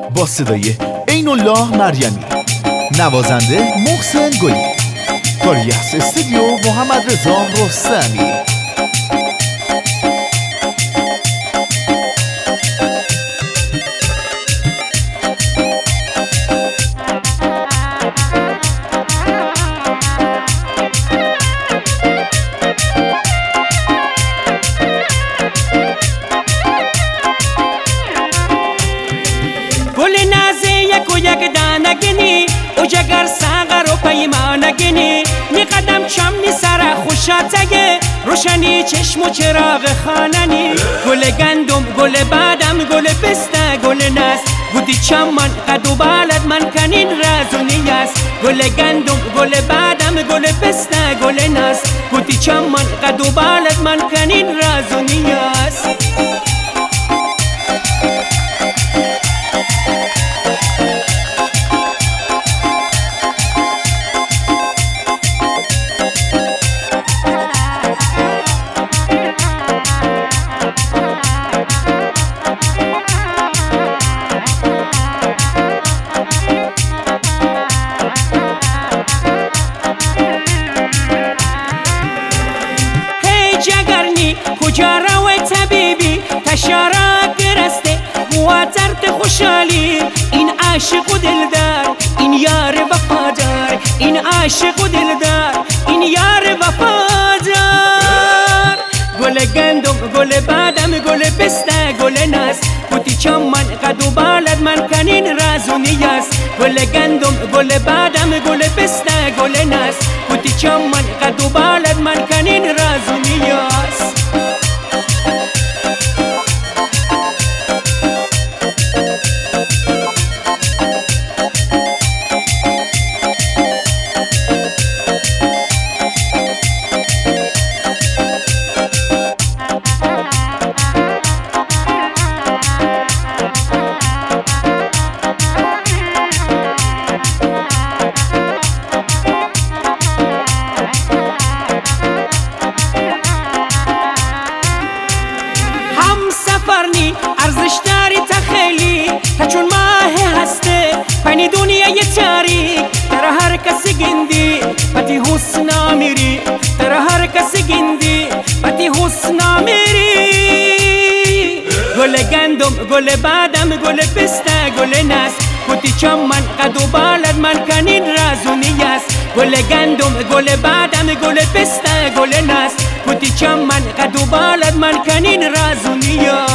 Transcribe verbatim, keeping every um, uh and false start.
با صدای عین الله مریمی، نوازنده محسن گلی، کاری از استودیو محمد رضا رستمی. گل نازه یک و یک دانگنی او جگر ساغر و پیمانگنی نی قدم چم نی سر خوشاتگه روشنی چشم و چراغ خاننی گل گندم گل بادم گل پسته گل ناس بودی چمن قد و بالت من کنین راز و نیاز گل گندم گل بادم گل پسته گل ناس بودی چمن قد و بالت من کنین راز و نیاز. جگرنی کجا روی طبیبی تشارا گرسته مواترت خوشحالی این عاشق و دلدار این یار وفادار این عاشق و دلدار این یار وفادار گل گندم گل بادم گل پسته گل ناس بودی چمن قد و بالت من کنین راز و نیاز گل گندم گل بادم گل پسته گل ناس بودی چمن قد و بالت من کنین راز و نیاز. سفرنی ارزش داری تا خیلی تا چون ماه هسته پنی دنیای تاریک در هر کسی گندی پتی حسنا میری در هر کسی گندی پتی حسنا میری گل گندم گل بادم گل پسته گل ناس بودی چمن قد و بالت من کنین راز و نیاز گل گندم گل بادم گل پسته گل ناس بودی چمن قد و بالت من کنین راز و نیاز.